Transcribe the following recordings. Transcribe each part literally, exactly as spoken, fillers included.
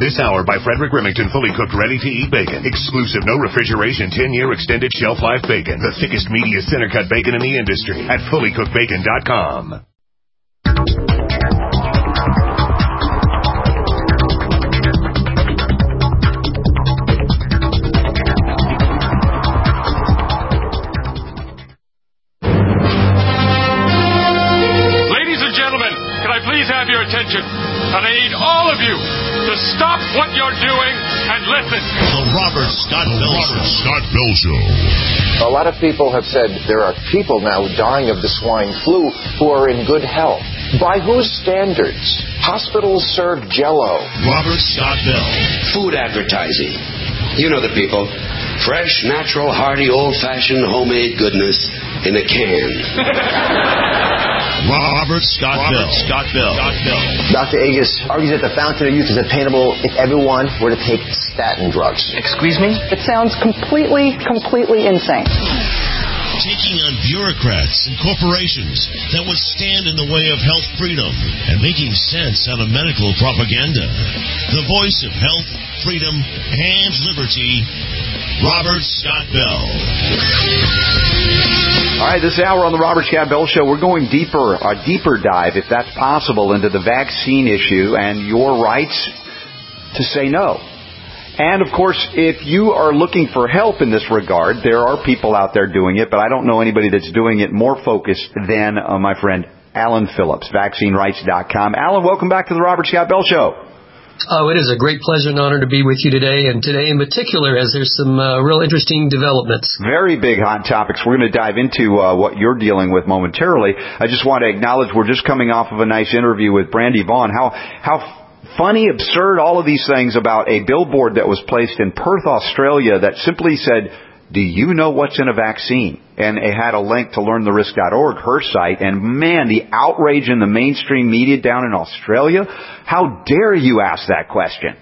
This hour by Frederick Remington, fully cooked, ready-to-eat bacon. Exclusive, no refrigeration, ten-year extended shelf life bacon. The thickest, meatiest, center-cut bacon in the industry at fully cooked bacon dot com. Please have your attention, and I need all of you to stop what you're doing and listen. The Robert Scott Bell Show. Scott Bell Show. A lot of people have said there are people now dying of the swine flu who are in good health. By whose standards? Hospitals serve Jell-O. Robert Scott Bell. Food advertising. You know the people. Fresh, natural, hearty, old-fashioned, homemade goodness in a can. Robert Scott Robert Bell. Scott Bell. Scott Bell. Doctor Agus argues that the fountain of youth is attainable if everyone were to take statin drugs. Excuse me? It sounds completely, completely insane. Taking on bureaucrats and corporations that would stand in the way of health freedom and making sense out of medical propaganda. The voice of health, freedom, and liberty, Robert Scott Bell. All right, this hour on the Robert Scott Bell Show, we're going deeper, a deeper dive, if that's possible, into the vaccine issue and your rights to say no. And, of course, if you are looking for help in this regard, there are people out there doing it, but I don't know anybody that's doing it more focused than uh, my friend Alan Phillips, vaccine rights dot com. Alan, welcome back to the Robert Scott Bell Show. Oh, it is a great pleasure and honor to be with you today, and today in particular, as there's some uh, real interesting developments. Very big hot topics. We're going to dive into uh, what you're dealing with momentarily. I just want to acknowledge we're just coming off of a nice interview with Brandy Vaughn. How how funny, absurd, all of these things about a billboard that was placed in Perth, Australia that simply said, "Do you know what's in a vaccine?" And it had a link to learn the risk dot org, her site. And, man, the outrage in the mainstream media down in Australia. How dare you ask that question?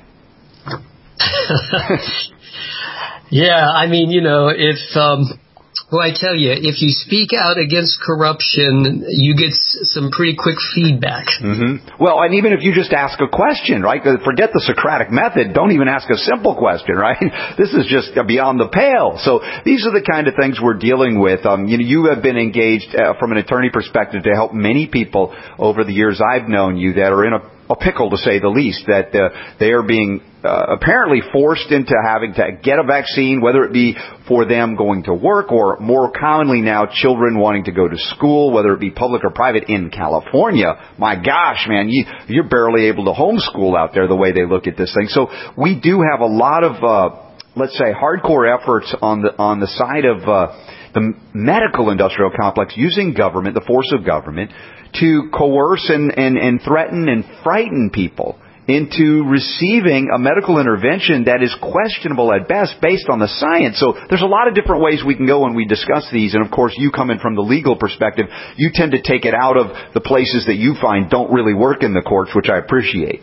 Yeah, I mean, you know, if... Um Well, I tell you, if you speak out against corruption, you get some pretty quick feedback. Mm-hmm. Well, and even if you just ask a question, right? Forget the Socratic method. Don't even ask a simple question, right? This is just beyond the pale. So these are the kind of things we're dealing with. Um, you know, you have been engaged uh, from an attorney perspective to help many people over the years I've known you that are in a a pickle, to say the least, that uh, they are being uh, apparently forced into having to get a vaccine, whether it be for them going to work or more commonly now children wanting to go to school, whether it be public or private in California. My gosh, man, you, you're barely able to homeschool out there the way they look at this thing. So we do have a lot of, uh, let's say, hardcore efforts on the on the side of uh, the medical industrial complex using government, the force of government, to coerce and, and, and threaten and frighten people into receiving a medical intervention that is questionable at best based on the science. So there's a lot of different ways we can go when we discuss these. And, of course, you coming from the legal perspective, you tend to take it out of the places that you find don't really work in the courts, which I appreciate.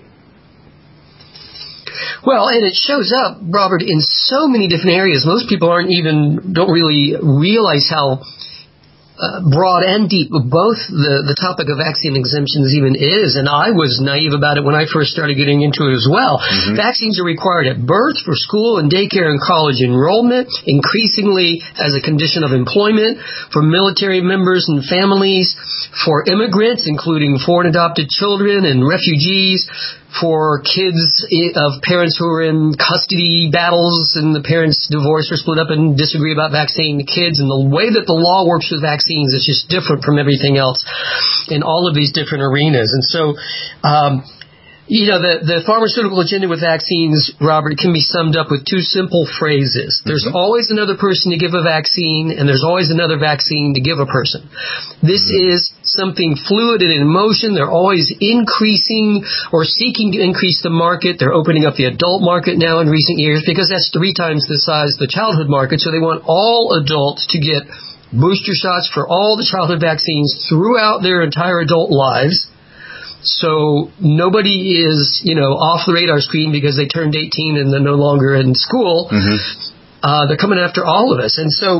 Well, and it shows up, Robert, in so many different areas. Most people aren't even, don't really realize how Uh, broad and deep, both the, the topic of vaccine exemptions even is, and I was naive about it when I first started getting into it as well. Mm-hmm. Vaccines are required at birth, for school and daycare and college enrollment, increasingly as a condition of employment, for military members and families, for immigrants, including foreign adopted children and refugees, for kids of parents who are in custody battles and the parents divorce or split up and disagree about vaccinating the kids. And the way that the law works with vaccines is just different from everything else in all of these different arenas. And so, um, you know, the, the pharmaceutical agenda with vaccines, Robert, can be summed up with two simple phrases. There's mm-hmm. always another person to give a vaccine, and there's always another vaccine to give a person. This mm-hmm. is something fluid and in motion. They're always increasing or seeking to increase the market. They're opening up the adult market now in recent years because that's three times the size of the childhood market. So they want all adults to get booster shots for all the childhood vaccines throughout their entire adult lives. So nobody is, you know, off the radar screen because they turned eighteen and they're no longer in school. Mm-hmm. Uh, they're coming after all of us. And so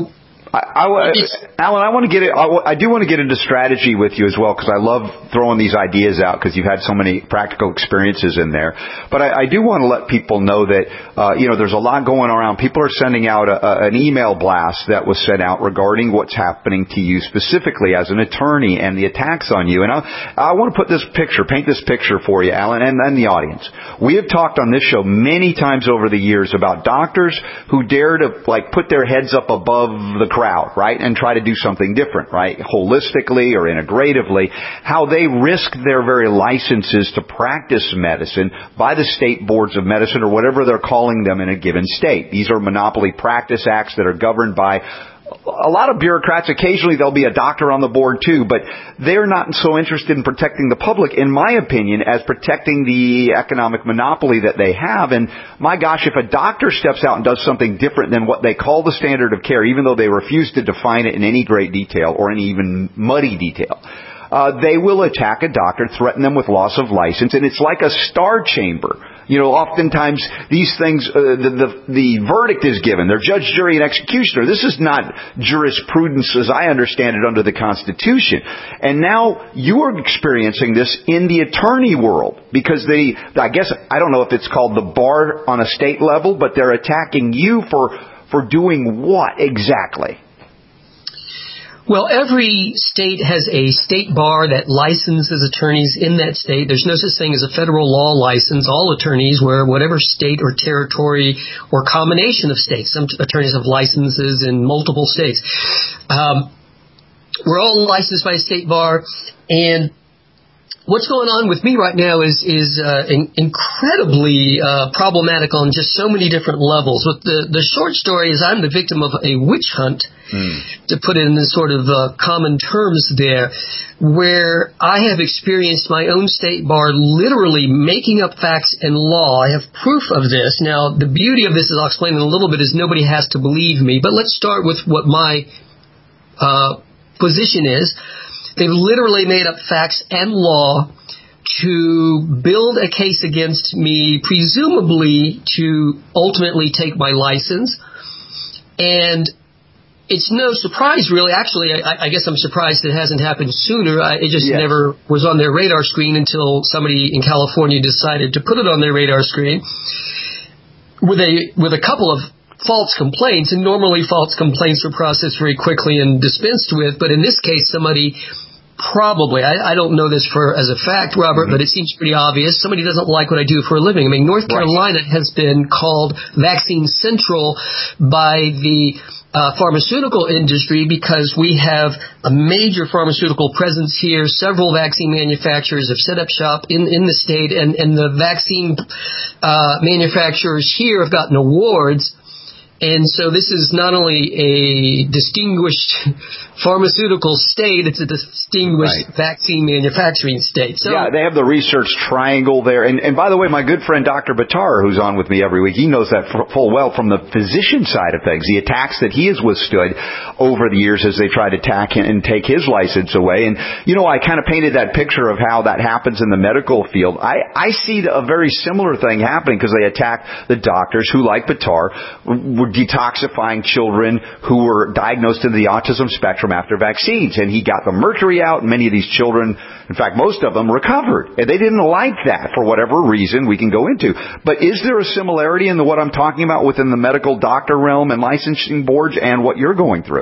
I, I, Alan, I want to get it. I, I do want to get into strategy with you as well because I love throwing these ideas out because you've had so many practical experiences in there. But I, I do want to let people know that uh, you know there's a lot going around. People are sending out a, a, an email blast that was sent out regarding what's happening to you specifically as an attorney and the attacks on you. And I, I want to put this picture, paint this picture for you, Alan, and, and the audience. We have talked on this show many times over the years about doctors who dare to like put their heads up above the crowd, right, and try to do something different, right, holistically or integratively, how they risk their very licenses to practice medicine by the state boards of medicine or whatever they're calling them in a given state. These are monopoly practice acts that are governed by a lot of bureaucrats. Occasionally there'll be a doctor on the board too, but they're not so interested in protecting the public, in my opinion, as protecting the economic monopoly that they have. And my gosh, if a doctor steps out and does something different than what they call the standard of care, even though they refuse to define it in any great detail or any even muddy detail, uh, they will attack a doctor, threaten them with loss of license, and it's like a star chamber. You know, oftentimes these things, uh, the, the the verdict is given. They're judge, jury, and executioner. This is not jurisprudence as I understand it under the Constitution. And now you are experiencing this in the attorney world because they, I guess, I don't know if it's called the bar on a state level, but they're attacking you for for doing what exactly? Well, every state has a state bar that licenses attorneys in that state. There's no such thing as a federal law license. All attorneys, where whatever state or territory or combination of states. Some attorneys have licenses in multiple states. Um, we're all licensed by a state bar, and what's going on with me right now is is uh, in, incredibly uh, problematic on just so many different levels. But the the short story is I'm the victim of a witch hunt, mm. to put it in sort of uh, common terms there, where I have experienced my own state bar literally making up facts and law. I have proof of this. Now, the beauty of this, as I'll explain in a little bit, is nobody has to believe me. But let's start with what my uh, position is. They've literally made up facts and law to build a case against me, presumably to ultimately take my license. And it's no surprise, really. Actually, I, I guess I'm surprised it hasn't happened sooner. I, it just yes. never was on their radar screen until somebody in California decided to put it on their radar screen with a with a couple of false complaints. And normally false complaints are processed very quickly and dispensed with. But in this case, somebody probably, I, I don't know this for as a fact, Robert, mm-hmm. but it seems pretty obvious. Somebody doesn't like what I do for a living. I mean, North Carolina right. has been called Vaccine Central by the uh, pharmaceutical industry because we have a major pharmaceutical presence here. Several vaccine manufacturers have set up shop in, in the state, and, and the vaccine uh, manufacturers here have gotten awards. And so this is not only a distinguished pharmaceutical state, it's a distinguished right. vaccine manufacturing state. So, yeah, they have the research triangle there. And, and by the way, my good friend Doctor Buttar, who's on with me every week, he knows that full well from the physician side of things, the attacks that he has withstood over the years as they try to attack him and take his license away. And, you know, I kind of painted that picture of how that happens in the medical field. I, I see a very similar thing happening because they attack the doctors who, like Buttar, were detoxifying children who were diagnosed in the autism spectrum after vaccines. And he got the mercury out, and many of these children, in fact, most of them recovered. And they didn't like that for whatever reason we can go into. But is there a similarity in the, what I'm talking about within the medical doctor realm and licensing boards and what you're going through?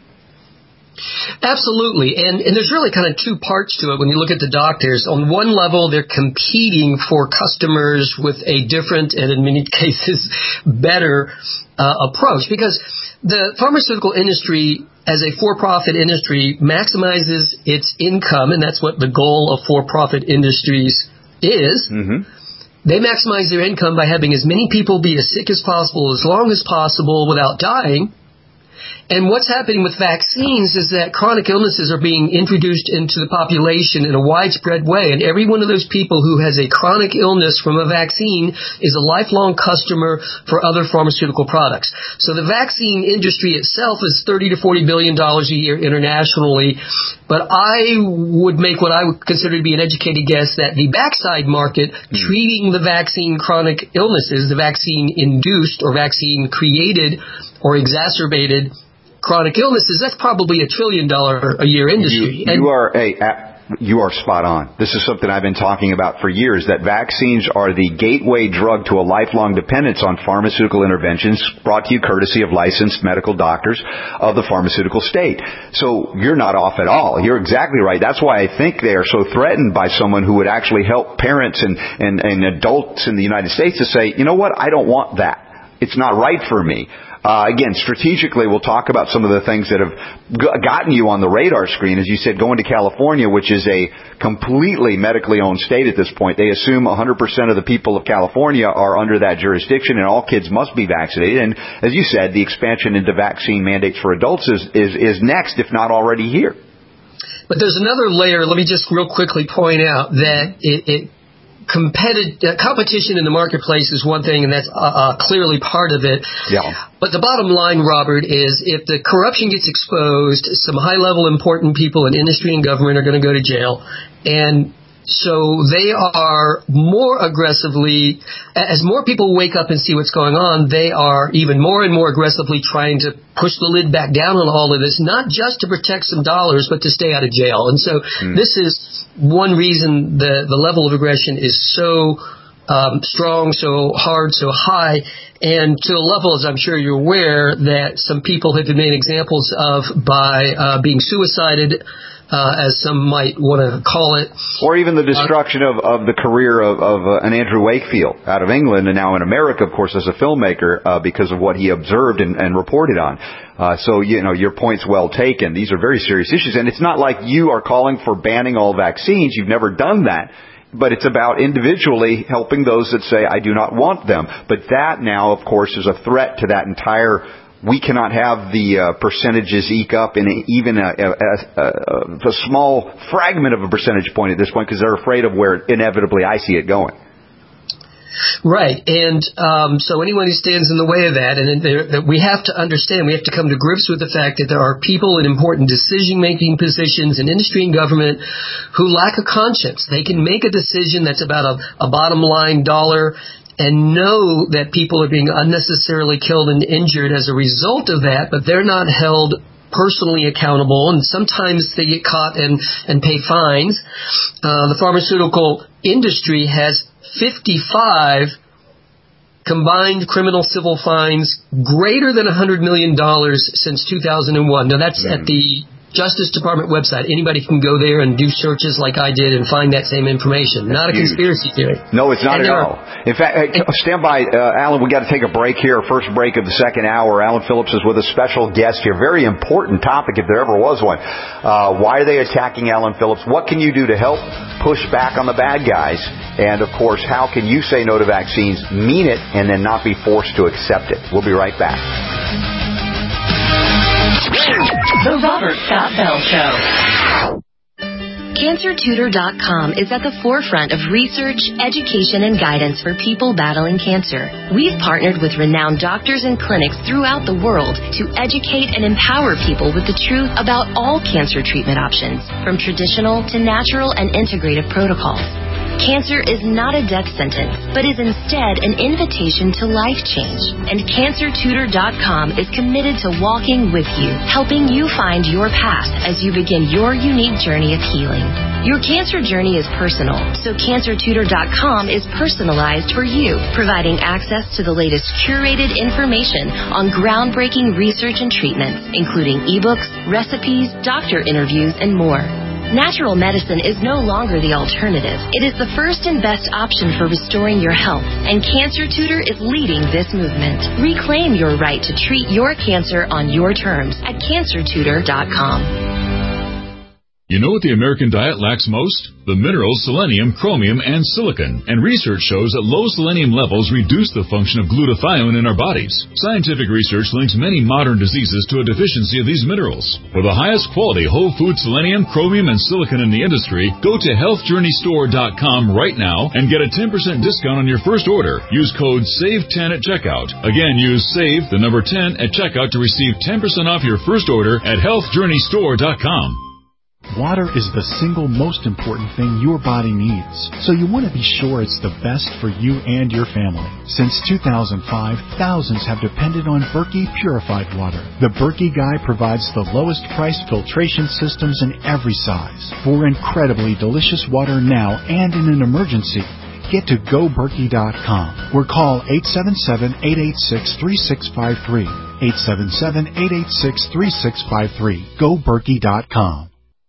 Absolutely. And, and there's really kind of two parts to it when you look at the doctors. On one level, they're competing for customers with a different and in many cases better uh, approach, because the pharmaceutical industry as a for-profit industry maximizes its income, and that's what the goal of for-profit industries is. Mm-hmm. They maximize their income by having as many people be as sick as possible, as long as possible, without dying. And what's happening with vaccines is that chronic illnesses are being introduced into the population in a widespread way. And every one of those people who has a chronic illness from a vaccine is a lifelong customer for other pharmaceutical products. So the vaccine industry itself is thirty to forty billion dollars a year internationally. But I would make what I would consider to be an educated guess that the backside market mm. treating the vaccine chronic illnesses, the vaccine induced or vaccine created or exacerbated chronic illnesses, that's probably a trillion dollar a year industry. You, you are a, a you are spot on. This is something I've been talking about for years, that vaccines are the gateway drug to a lifelong dependence on pharmaceutical interventions brought to you courtesy of licensed medical doctors of the pharmaceutical state. So you're not off at all. You're exactly right. That's why I think they are so threatened by someone who would actually help parents and, and, and adults in the United States to say, you know what, I don't want that. It's not right for me. Uh, again, strategically, we'll talk about some of the things that have g- gotten you on the radar screen. As you said, going to California, which is a completely medically owned state at this point. They assume one hundred percent of the people of California are under that jurisdiction, and all kids must be vaccinated. And as you said, the expansion into vaccine mandates for adults is, is, is next, if not already here. But there's another layer. Let me just real quickly point out that it, it Competitive, uh, competition in the marketplace is one thing, and that's uh, uh, clearly part of it. Yeah. But the bottom line, Robert, is if the corruption gets exposed, some high-level important people in industry and government are going to go to jail. And so they are more aggressively, as more people wake up and see what's going on, they are even more and more aggressively trying to push the lid back down on all of this, not just to protect some dollars, but to stay out of jail. And so mm. this is one reason the, the level of aggression is so um, strong, so hard, so high, and to a level, as I'm sure you're aware, that some people have been made examples of by uh, being suicided, Uh, as some might want to call it. Or even the destruction uh, of, of the career of, of uh, an Andrew Wakefield out of England, and now in America, of course, as a filmmaker, uh, because of what he observed and, and reported on. Uh, so, you know, your point's well taken. These are very serious issues, and it's not like you are calling for banning all vaccines. You've never done that. But it's about individually helping those that say, I do not want them. But that now, of course, is a threat to that entire. We cannot have the uh, percentages eke up in a, even a, a, a, a small fragment of a percentage point at this point, because they're afraid of where inevitably I see it going. Right, and um, so anyone who stands in the way of that, and that we have to understand, we have to come to grips with the fact that there are people in important decision-making positions in industry and government who lack a conscience. They can make a decision that's about a, a bottom-line dollar and know that people are being unnecessarily killed and injured as a result of that, but they're not held personally accountable, and sometimes they get caught and, and pay fines. Uh, the pharmaceutical industry has fifty-five combined criminal civil fines greater than one hundred million dollars since two thousand one. Now, that's mm-hmm. at the Justice Department website. Anybody can go there and do searches like I did and find that same information. Not a Huge. conspiracy theory. No, it's not and at all. In fact, hey, stand by, uh, Alan. We got to take a break here. First break of the second hour. Alan Phillips is with a special guest here. Very important topic, if there ever was one. Uh, why are they attacking Alan Phillips? What can you do to help push back on the bad guys? And of course, how can you say no to vaccines, mean it, and then not be forced to accept it? We'll be right back. The Robert Scott Bell Show. Cancer Tutor dot com is at the forefront of research, education, and guidance for people battling cancer. We've partnered with renowned doctors and clinics throughout the world to educate and empower people with the truth about all cancer treatment options, from traditional to natural and integrative protocols. Cancer is not a death sentence, but is instead an invitation to life change. And Cancer Tutor dot com is committed to walking with you, helping you find your path as you begin your unique journey of healing. Your cancer journey is personal, so Cancer Tutor dot com is personalized for you, providing access to the latest curated information on groundbreaking research and treatments, including ebooks, recipes, doctor interviews, and more. Natural medicine is no longer the alternative. It is the first and best option for restoring your health, and Cancer Tutor is leading this movement. Reclaim your right to treat your cancer on your terms at Cancer Tutor dot com. You know what the American diet lacks most? The minerals selenium, chromium, and silicon. And research shows that low selenium levels reduce the function of glutathione in our bodies. Scientific research links many modern diseases to a deficiency of these minerals. For the highest quality whole food selenium, chromium, and silicon in the industry, go to health journey store dot com right now and get a ten percent discount on your first order. Use code save ten at checkout. Again, use SAVE, the number ten, at checkout to receive ten percent off your first order at health journey store dot com. Water is the single most important thing your body needs, so you want to be sure it's the best for you and your family. Since two thousand five, thousands have depended on Berkey purified water. The Berkey Guy provides the lowest price filtration systems in every size for incredibly delicious water now and in an emergency. Get to go berkey dot com or call eight seven seven, eight eight six, three six five three. eight seven seven, eight eight six, three six five three. go berkey dot com.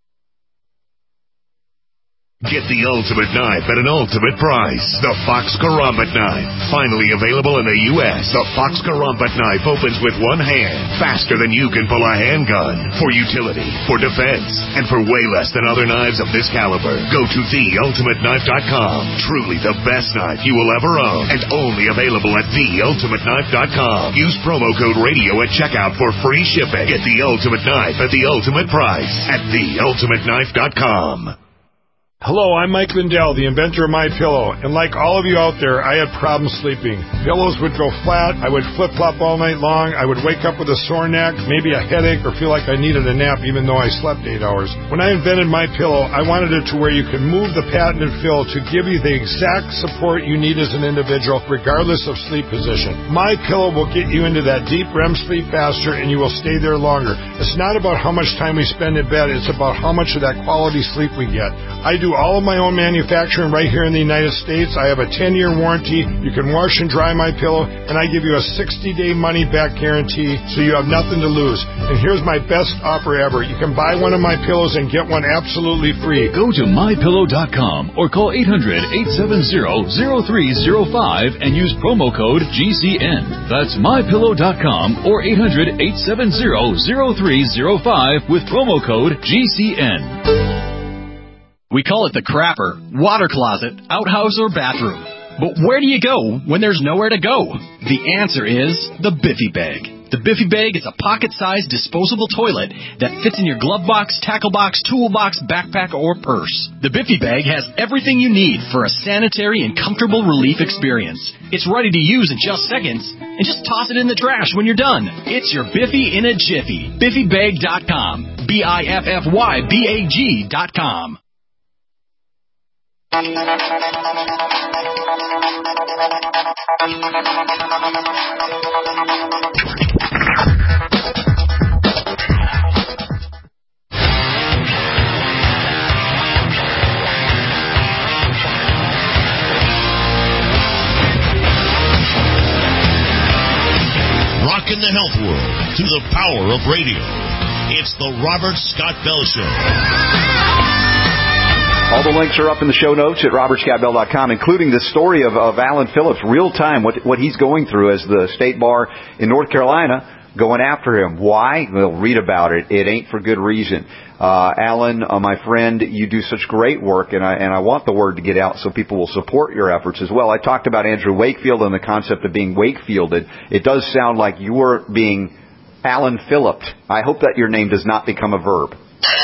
Get the ultimate knife at an ultimate price. The Fox Karambit knife. Finally available in the U S, the Fox Karambit knife opens with one hand, faster than you can pull a handgun. For utility, for defense, and for way less than other knives of this caliber. Go to the ultimate knife dot com. Truly the best knife you will ever own, and only available at the ultimate knife dot com. Use promo code radio at checkout for free shipping. Get the ultimate knife at the ultimate price at the ultimate knife dot com. Hello, I'm Mike Lindell, the inventor of MyPillow, and like all of you out there, I had problems sleeping. Pillows would go flat, I would flip-flop all night long, I would wake up with a sore neck, maybe a headache, or feel like I needed a nap even though I slept eight hours. When I invented MyPillow, I wanted it to where you could move the patented fill to give you the exact support you need as an individual, regardless of sleep position. MyPillow will get you into that deep R E M sleep faster, and you will stay there longer. It's not about how much time we spend in bed, it's about how much of that quality sleep we get. I do all of my own manufacturing right here in the United States. I have a ten-year warranty. You can wash and dry my pillow, and I give you a sixty-day money-back guarantee, so you have nothing to lose. And here's my best offer ever. You can buy one of my pillows and get one absolutely free. Go to my pillow dot com or call eight hundred, eight seven zero, zero three zero five and use promo code G C N. That's my pillow dot com or eight hundred, eight seven zero, zero three zero five with promo code G C N. We call it the crapper, water closet, outhouse, or bathroom. But where do you go when there's nowhere to go? The answer is the Biffy Bag. The Biffy Bag is a pocket-sized disposable toilet that fits in your glove box, tackle box, toolbox, backpack, or purse. The Biffy Bag has everything you need for a sanitary and comfortable relief experience. It's ready to use in just seconds, and just toss it in the trash when you're done. It's your Biffy in a jiffy. Biffy Bag dot com. B I F F Y B A G dot com. Rocking the health world through the power of radio. It's the Robert Scott Bell Show. All the links are up in the show notes at robert scott bell dot com, including the story of, of Alan Phillips, real time, what, what he's going through as the state bar in North Carolina going after him. Why? Well, read about it. It ain't for good reason. Uh, Alan, uh, my friend, you do such great work, and I, and I want the word to get out so people will support your efforts as well. I talked about Andrew Wakefield and the concept of being Wakefielded. It does sound like you're being Alan Phillips. I hope that your name does not become a verb.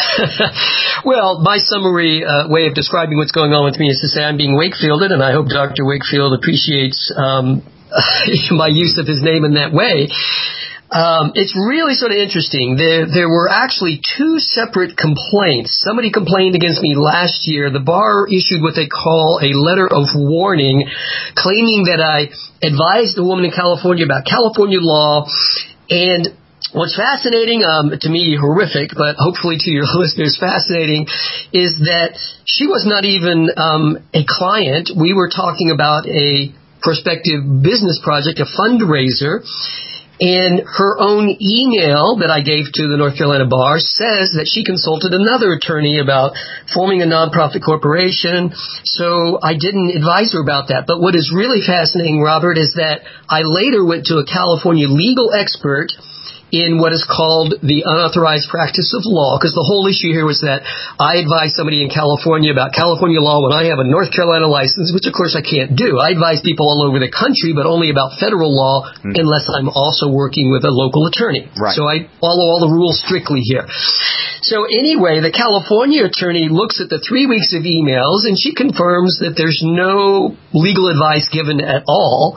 Well, my summary uh, way of describing what's going on with me is to say I'm being Wakefielded, and I hope Doctor Wakefield appreciates um, my use of his name in that way. Um, it's really sort of interesting. There, there were actually two separate complaints. Somebody complained against me last year. The bar issued what they call a letter of warning, claiming that I advised a woman in California about California law. And what's fascinating, um, to me horrific, but hopefully to your listeners fascinating, is that she was not even um, a client. We were talking about a prospective business project, a fundraiser. And her own email that I gave to the North Carolina Bar says that she consulted another attorney about forming a nonprofit corporation. So I didn't advise her about that. But what is really fascinating, Robert, is that I later went to a California legal expert in what is called the unauthorized practice of law, because the whole issue here was that I advised somebody in California about California law when I have a North Carolina license, which of course I can't do. I advise people all over the country, but only about federal law mm. unless I'm also working with a local attorney. Right. So I follow all the rules strictly here. So anyway, the California attorney looks at the three weeks of emails, and she confirms that there's no legal advice given at all.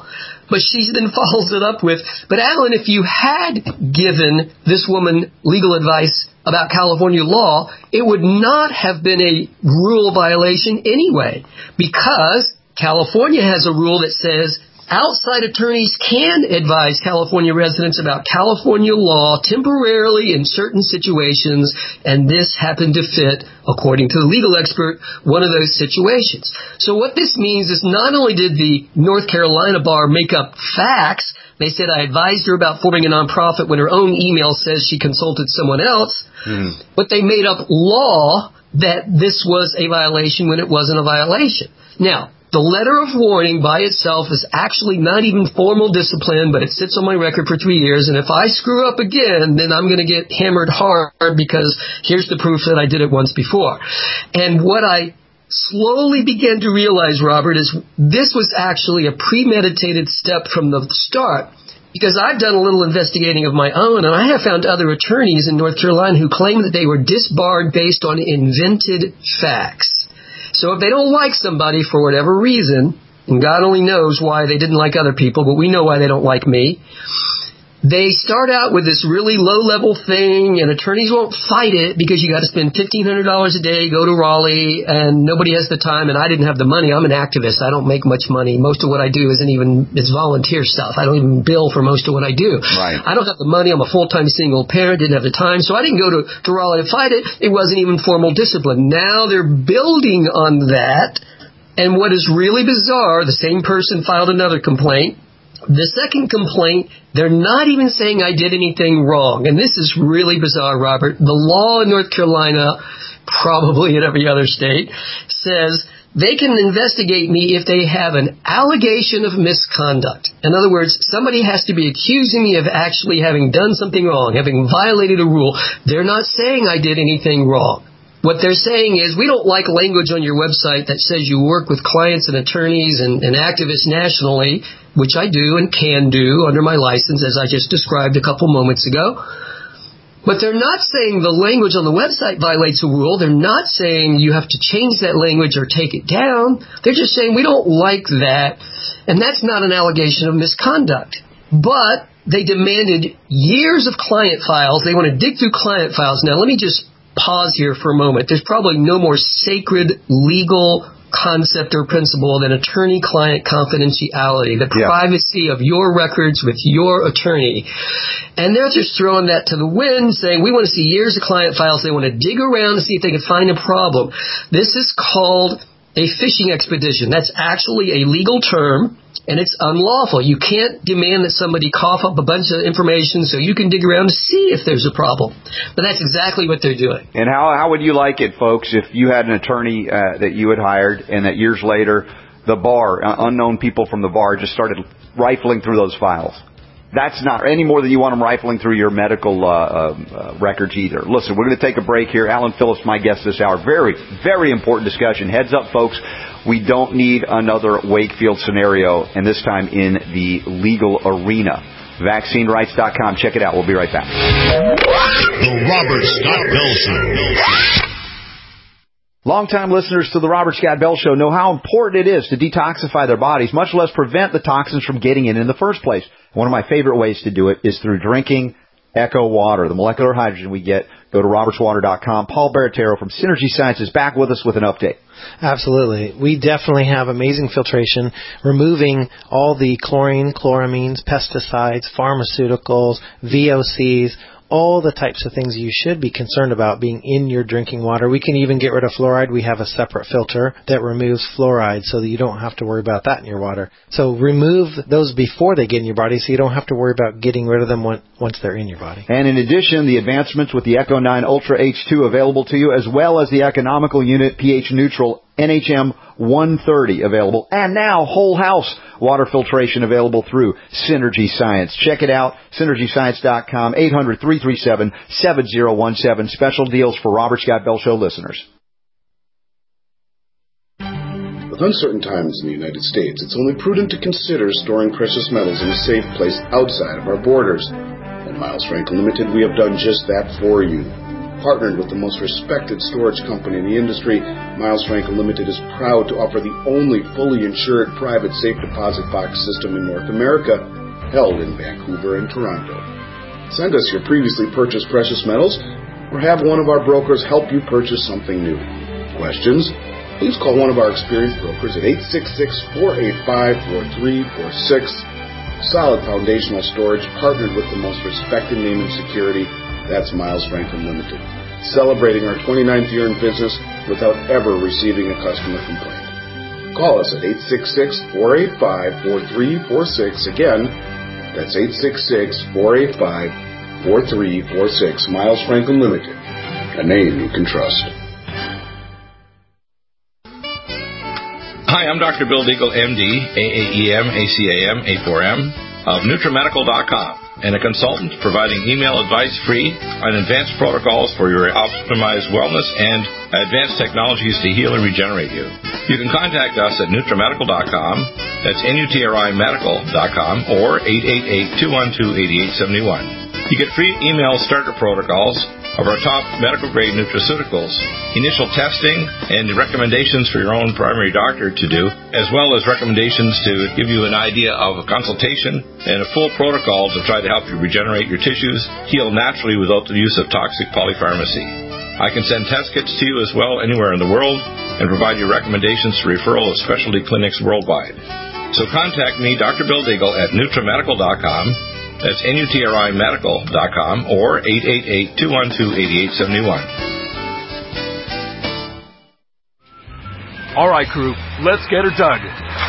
But she then follows it up with, but Alan, if you had given this woman legal advice about California law, it would not have been a rule violation anyway, because California has a rule that says outside attorneys can advise California residents about California law temporarily in certain situations, and this happened to fit, according to the legal expert, one of those situations. So what this means is not only did the North Carolina bar make up facts, they said I advised her about forming a nonprofit when her own email says she consulted someone else, mm. but they made up law that this was a violation when it wasn't a violation. Now, the letter of warning by itself is actually not even formal discipline, but it sits on my record for three years. And if I screw up again, then I'm going to get hammered hard because here's the proof that I did it once before. And what I slowly began to realize, Robert, is this was actually a premeditated step from the start. Because I've done a little investigating of my own, and I have found other attorneys in North Carolina who claim that they were disbarred based on invented facts. So if they don't like somebody for whatever reason, and God only knows why they didn't like other people, but we know why they don't like me, they start out with this really low-level thing, and attorneys won't fight it because you got to spend fifteen hundred dollars a day, go to Raleigh, and nobody has the time, and I didn't have the money. I'm an activist. I don't make much money. Most of what I do isn't even, it's volunteer stuff. I don't even bill for most of what I do. Right. I don't have the money. I'm a full-time single parent, didn't have the time, so I didn't go to, to Raleigh to fight it. It wasn't even formal discipline. Now they're building on that, and what is really bizarre, the same person filed another complaint. The second complaint, they're not even saying I did anything wrong. And this is really bizarre, Robert. The law in North Carolina, probably in every other state, says they can investigate me if they have an allegation of misconduct. In other words, somebody has to be accusing me of actually having done something wrong, having violated a rule. They're not saying I did anything wrong. What they're saying is, we don't like language on your website that says you work with clients and attorneys and, and activists nationally, which I do and can do under my license, as I just described a couple moments ago. But they're not saying the language on the website violates a rule. They're not saying you have to change that language or take it down. They're just saying we don't like that, and that's not an allegation of misconduct. But they demanded years of client files. They want to dig through client files. Now, let me just pause here for a moment. There's probably no more sacred legal concept or principle than attorney-client confidentiality, the yeah. privacy of your records with your attorney. And they're just throwing that to the wind, saying, we want to see years of client files. They want to dig around to see if they can find a problem. This is called a fishing expedition. That's actually a legal term, and it's unlawful. You can't demand that somebody cough up a bunch of information so you can dig around to see if there's a problem. But that's exactly what they're doing. And how how would you like it, folks, if you had an attorney uh, that you had hired and that years later the bar, uh, unknown people from the bar just started rifling through those files? That's not any more than you want them rifling through your medical uh, uh, records either. Listen, we're going to take a break here. Alan Phillips, my guest this hour. Very, very important discussion. Heads up, folks. We don't need another Wakefield scenario, and this time in the legal arena. vaccine rights dot com. Check it out. We'll be right back. The Robert Scott Bell Show. Longtime listeners to the Robert Scott Bell Show know how important it is to detoxify their bodies, much less prevent the toxins from getting in in the first place. One of my favorite ways to do it is through drinking Echo Water, the molecular hydrogen we get. Go to roberts water dot com. Paul Baratero from Synergy Science is back with us with an update. Absolutely. We definitely have amazing filtration, removing all the chlorine, chloramines, pesticides, pharmaceuticals, V O Cs, all the types of things you should be concerned about being in your drinking water. We can even get rid of fluoride. We have a separate filter that removes fluoride so that you don't have to worry about that in your water. So remove those before they get in your body so you don't have to worry about getting rid of them once they're in your body. And in addition, the advancements with the Echo nine Ultra H two available to you, as well as the economical unit pH neutral N H M one thirty available, and now whole house water filtration available through Synergy Science. Check it out, synergy science dot com, eight hundred, three three seven, seven zero one seven. Special deals for Robert Scott Bell Show listeners. With uncertain times in the United States, it's only prudent to consider storing precious metals in a safe place outside of our borders. At Miles Frank Limited, we have done just that for you. Partnered with the most respected storage company in the industry, Miles Frank Unlimited is proud to offer the only fully insured private safe deposit box system in North America, held in Vancouver and Toronto. Send us your previously purchased precious metals, or have one of our brokers help you purchase something new. Questions? Please call one of our experienced brokers at eight six six, four eight five, four three four six. Solid foundational storage, partnered with the most respected name in security. That's Miles Frank Unlimited. Celebrating our twenty-ninth year in business without ever receiving a customer complaint. Call us at eight six six, four eight five, four three four six. Again, that's eight six six, four eight five, four three four six. Miles Frank Unlimited, a name you can trust. Hi, I'm Doctor Bill Deagle, M D, A A E M, A C A M, A four M, of NutriMedical dot com, and a consultant providing email advice free on advanced protocols for your optimized wellness and advanced technologies to heal and regenerate you. You can contact us at NutriMedical dot com, that's N U T R I Medical dot com, or eight eight eight, two one two, eight eight seven one. You get free email starter protocols of our top medical-grade nutraceuticals, initial testing, and recommendations for your own primary doctor to do, as well as recommendations to give you an idea of a consultation and a full protocol to try to help you regenerate your tissues, heal naturally without the use of toxic polypharmacy. I can send test kits to you as well anywhere in the world and provide you recommendations for referral of specialty clinics worldwide. So contact me, Doctor Bill Deagle, at NutriMedical dot com. That's N U T R I Medical dot com, or eight eight eight, two one two, eight eight seven one. All right, crew, let's get her dug.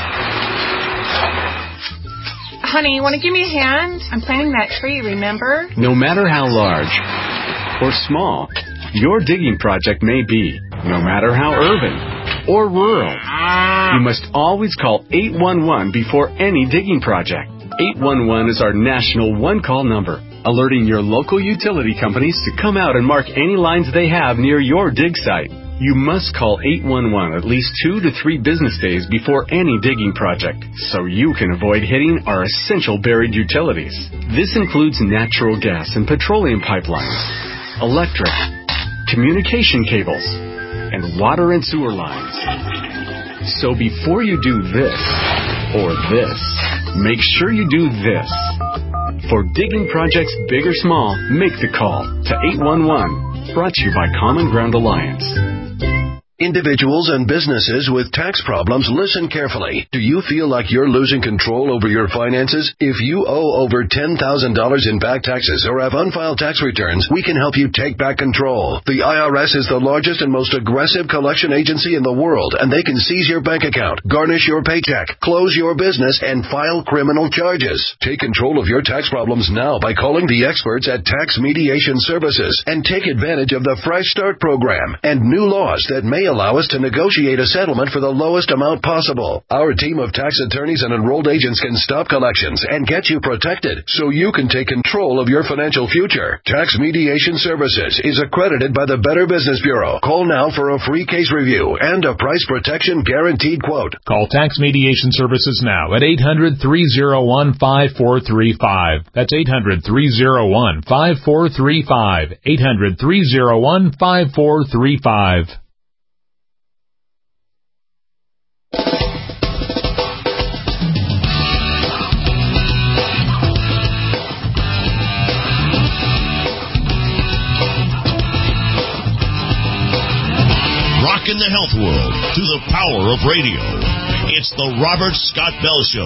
Honey, you want to give me a hand? I'm planting that tree, remember? No matter how large or small your digging project may be, no matter how urban or rural, you must always call eight one one before any digging project. eight one one is our national one-call number, alerting your local utility companies to come out and mark any lines they have near your dig site. You must call eight one one at least two to three business days before any digging project, so you can avoid hitting our essential buried utilities. This includes natural gas and petroleum pipelines, electric, communication cables, and water and sewer lines. So before you do this or this, make sure you do this. For digging projects big or small, make the call to eight one one. Brought to you by Common Ground Alliance. Individuals and businesses with tax problems, listen carefully. Do you feel like you're losing control over your finances? If you owe over ten thousand dollars in back taxes or have unfiled tax returns, we can help you take back control. The I R S is the largest and most aggressive collection agency in the world, and they can seize your bank account, garnish your paycheck, close your business, and file criminal charges. Take control of your tax problems now by calling the experts at Tax Mediation Services and take advantage of the Fresh Start program and new laws that may allow us to negotiate a settlement for the lowest amount possible. Our team of tax attorneys and enrolled agents can stop collections and get you protected so you can take control of your financial future. Tax Mediation Services is accredited by the Better Business Bureau. Call now for a free case review and a price protection guaranteed quote. Call Tax Mediation Services now at eight hundred, three oh one, five four three five. That's eight hundred, three oh one, five four three five. eight hundred, three oh one, five four three five. In the health world through the power of radio. It's the Robert Scott Bell Show.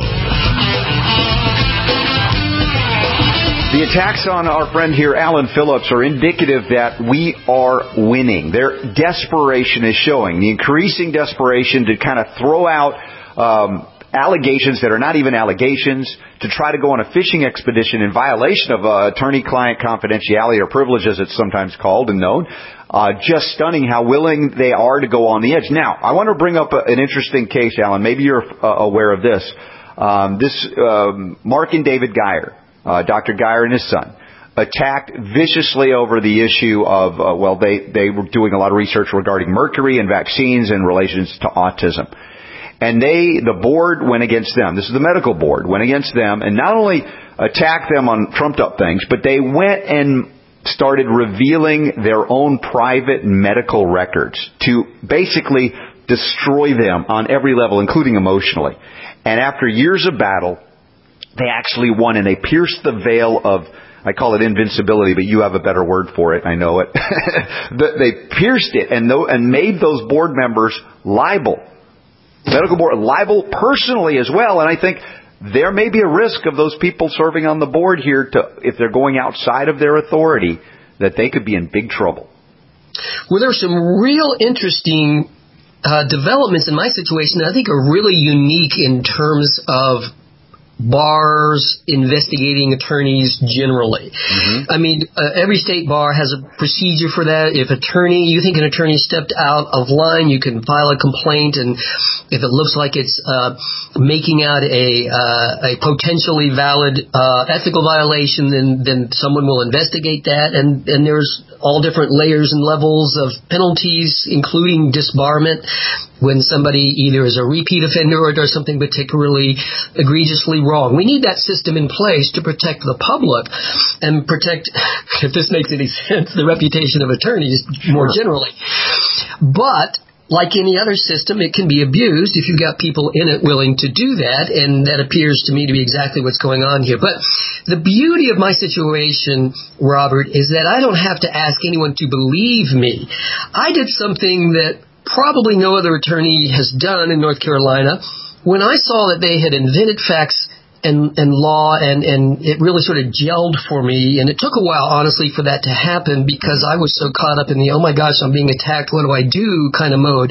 The attacks on our friend here, Alan Phillips, are indicative that we are winning. Their desperation is showing. The increasing desperation to kind of throw out um, allegations that are not even allegations, to try to go on a fishing expedition in violation of uh, attorney-client confidentiality or privilege, as it's sometimes called and known. Uh, just stunning how willing they are to go on the edge. Now, I want to bring up a, an interesting case, Alan. Maybe you're uh, aware of this. Um, this um, Mark and David Geyer, uh, Doctor Geyer and his son, attacked viciously over the issue of, uh, well, they, they were doing a lot of research regarding mercury and vaccines in relations to autism. And they, the board went against them. This is the medical board, went against them and not only attacked them on trumped up things, but they went and started revealing their own private medical records to basically destroy them on every level, including emotionally. And after years of battle, they actually won, and they pierced the veil of, I call it invincibility, but you have a better word for it, I know it. They pierced it and, no, and made those board members liable. Medical board, liable personally as well. And I think there may be a risk of those people serving on the board here, to, if they're going outside of their authority, that they could be in big trouble. Well, there are some real interesting uh, developments in my situation that I think are really unique in terms of bars investigating attorneys generally. Mm-hmm. I mean, uh, every state bar has a procedure for that. If attorney, you think an attorney stepped out of line, you can file a complaint, and if it looks like it's uh, making out a uh, a potentially valid uh, ethical violation, then then someone will investigate that, and and there's all different layers and levels of penalties, including disbarment, when somebody either is a repeat offender or does something particularly egregiously wrong. We need that system in place to protect the public and protect, if this makes any sense, the reputation of attorneys more generally. But like any other system, it can be abused if you've got people in it willing to do that, and that appears to me to be exactly what's going on here. But the beauty of my situation, Robert, is that I don't have to ask anyone to believe me. I did something that probably no other attorney has done in North Carolina. When I saw that they had invented facts and, and law, and, and it really sort of gelled for me, and it took a while, honestly, for that to happen, because I was so caught up in the, oh my gosh, I'm being attacked, what do I do kind of mode.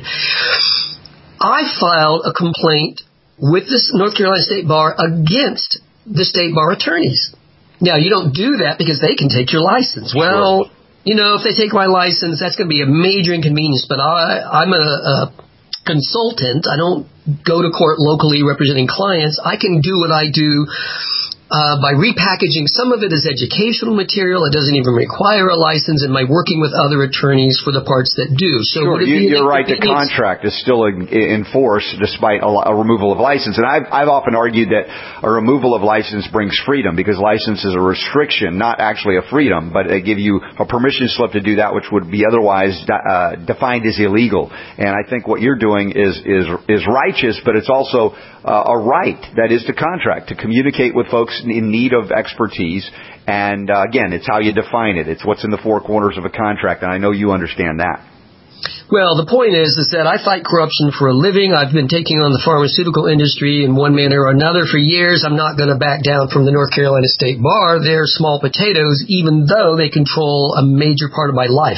I filed a complaint with the North Carolina State Bar against the state bar attorneys. Now, you don't do that because they can take your license. Well, sure. You know, if they take my license, that's going to be a major inconvenience, but I, I'm a, a consultant. I don't go to court locally representing clients. I can do what I do uh, by repackaging some of it as educational material. It doesn't even require a license, and by working with other attorneys for the parts that do. So sure, you, you're right. The contract is still in, in force despite a, a removal of license. And I've, I've often argued that a removal of license brings freedom, because license is a restriction, not actually a freedom, but they give you a permission slip to do that which would be otherwise uh, defined as illegal. And I think what you're doing is is is righteous, but it's also uh, a right, that is to contract, to communicate with folks in need of expertise. And uh, again, it's how you define it. It's what's in the four corners of a contract, and I know you understand that. Well, the point is, is that I fight corruption for a living. I've been taking on the pharmaceutical industry in one manner or another for years. I'm not going to back down from the North Carolina State Bar. They're small potatoes, even though they control a major part of my life.